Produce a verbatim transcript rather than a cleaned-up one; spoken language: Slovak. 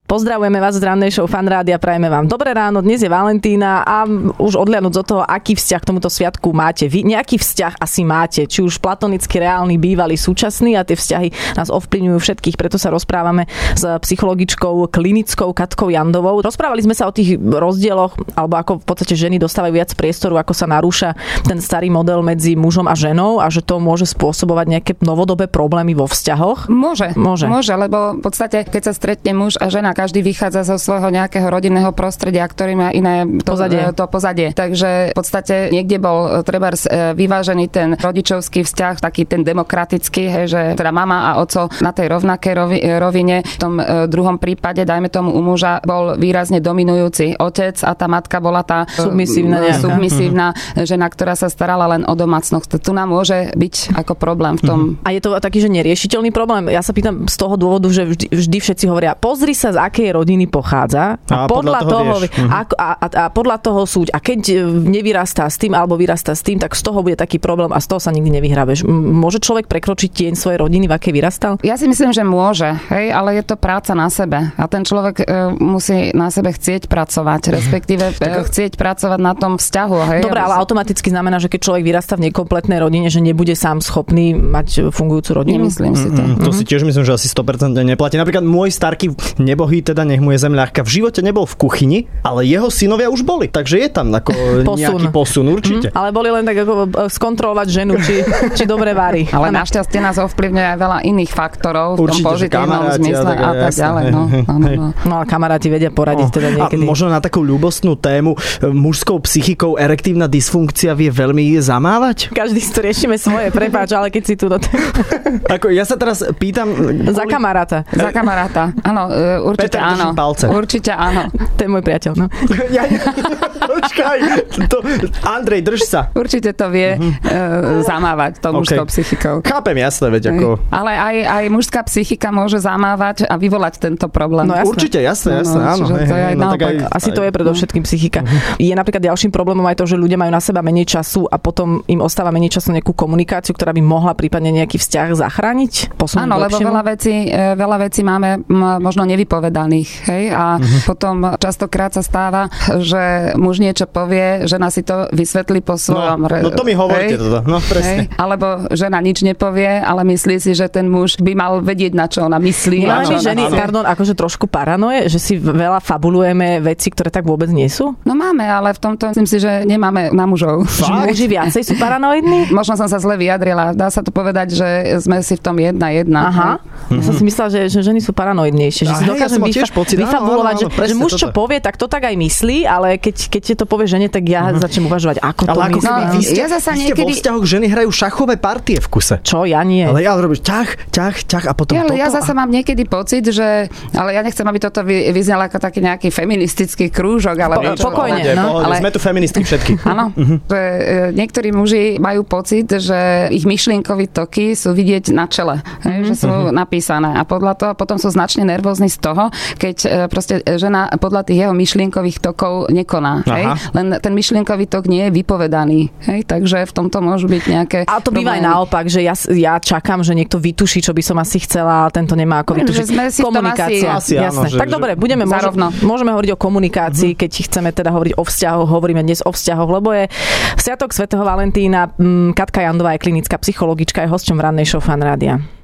Pozdravujeme vás z rannej show Fan Rádia, prajeme vám dobré ráno, dnes je Valentína a už odliadnuť od toho, aký vzťah k tomuto sviatku máte vy. Nejaký vzťah asi máte, či už platonicky, reálny, bývalý, súčasný, a tie vzťahy nás ovplyvňujú všetkých, preto sa rozprávame s psychologičkou klinickou Katkou Jandovou. Rozprávali sme sa o tých rozdieloch, alebo ako v podstate ženy dostávajú viac priestoru, ako sa narúša ten starý model medzi mužom a ženou a že to môže spôsobovať nejaké novodobé problémy vo vzťahoch. Môže, môže, môže, lebo v podstate, keď sa stretne muž a žena, každý vychádza zo svojho nejakého rodinného prostredia, ktorý má iné to pozadie. to pozadie. Takže v podstate niekde bol trebárs vyvážený ten rodičovský vzťah, taký ten demokratický, hej, že teda mama a oco na tej rovnakej rovi, rovine. V tom druhom prípade, dajme tomu u muža, bol výrazne dominujúci otec a tá matka bola tá submisívna, uh, submisívna žena, ktorá sa starala len o domácnosť. Tu nám môže byť ako problém v tom. A je to taký, že neriešiteľný problém? Ja sa pýtam z toho dôvodu, že vždy, vždy všetci hovoria, pozri sa, z akej rodiny pochádza a, a podľa, podľa toho, toho a, a, a, a podľa toho súď. A keď nevyrastá s tým alebo vyrastá s tým, tak z toho bude taký problém a z toho sa nikdy nevyhrabeš. Môže človek prekročiť tieň svojej rodiny, v akej vyrastal? Ja si myslím, že môže, hej, ale je to práca na sebe. A ten človek e, musí na sebe chcieť pracovať, respektíve e, chcieť pracovať na tom vzťahu. Hej. Dobre, ale automaticky znamená, že keď človek vyrastá v nekompletnej rodine, že nebude sám schopný mať fungujúcu rodinu? Nemyslím si to. Mm-hmm. To si tiež myslím, že asi sto percent neplatí. Napríklad môj starký nebohý, teda nech mu je zem ľahká, v živote nebol v kuchyni, ale jeho synovia už boli. Takže je tam ako posun. Nejaký posun, určite. Mm, ale boli len tak ako skontrolovať ženu, či, či dobre varí. Ale našťastie nás ovplyvňuje aj veľa iných faktorov v tom pozitívnom zmysle a tak ďalej. No, no, no, no. no ale kamaráti vedia poradiť teda niekedy. A možno na takú ľúbostnú tému, mužskou psychikou erektívna dysfunkcia vie veľmi zamávať? Každý si to riešime svoje, prepáč, ale keď si tu do tej... Ako ja sa teraz pýtam... Za kamaráta. Za kamaráta, áno, určite Peter, áno. Palce. Určite áno. To je môj priateľ, no. Ja, ja, počkaj, to, Andrej, drž sa. Určite to vie uh-huh. uh, zamávať tou mužskou okay. psychikou. Chápem, jasné, veď ako... Ale aj, aj mužská psychika môže zamávať a vyvolať tento problém. No, jasné. Určite, jasné, jasné, no, áno. To je aj no, aj, asi to je predovšetkým psychika. Uh-huh. Je napríklad ďalším problémom aj to, že ľudia majú na seba menej času a potom im ostáva menej času nejakú komunikáciu, ktorá by mohla prípadne nejaký vzťah zachrániť? Posunúť áno, lebo lepšiemu? veľa vecí, veľa vecí máme možno nevypovedaných. Hej? A uh-huh. potom častokrát sa stáva, že muž niečo povie, žena si to vysvetlí po svojom. No, no to mi hovoríte toto. No presne. Hej? Alebo žena nič nepovie, ale myslí si, že ten muž by mal vedieť, na čo ona myslí. Nemáme my ženy, pardon, akože trošku paranoje, že si veľa fabulujeme veci, ktoré tak vôbec nie sú? No máme, ale v tomto myslím si, že nemáme na mužov. Že muži viacej sú paranoidní? Možno som sa zle vyjadrila. Dá sa to povedať, že sme si v tom jedna jedna. Aha. Ja som si myslela, že, že ženy sú paranoidnejšie. Že si dokážem ja vyfa- pocit, vyfabulovať, áno, áno, áno, že, že muž čo toto povie, tak to tak aj myslí, ale keď, keď je to povie žene, tak ja uh-huh. začnem uvažovať, ako to ale myslí. No, vy ste, ja zasa vy ste niekedy... vo vzťahoch ženy hrajú šachové partie v kuse. Čo? Ja nie. Ale ja robím ťah, ťah, ťah a potom ja, toto. Ja zasa a... mám niekedy pocit, že... Ale ja nechcem, aby toto vyznalo ako taký nejaký feministický krúžok, ale... Po, pokojne, no. Ale... Sme tu feministky všetky. Áno. Uh-huh. Že niektorí muži majú pocit, že ich myšlienkové toky sú vidieť na čele. Uh-huh. Že sú uh-huh. napísané. A podľa toho potom sú značne nervózni z toho, keď proste žena podľa tých jeho myšlienkových tokov nekoná. Hej? Len ten myšlienkový tok nie je vypovedaný. Hej? Takže v tomto môžu byť nejaké... A to býva aj naopak, že ja, ja čakám, že niekto vytuší, čo by som asi chcela, a tento nemá ako vytušiť. Komunikácia. Asi, Jasné. Áno, že, tak dobre, budeme môžeme, môžeme hovoriť o komunikácii, uh-huh. keď chceme teda hovoriť o vzťahoch, hovoríme dnes o vzťahoch, lebo je Sviatok svätého Valentína. Katka Jandová je klinická psychologička, je hosťom v rannej show Fan Rádia.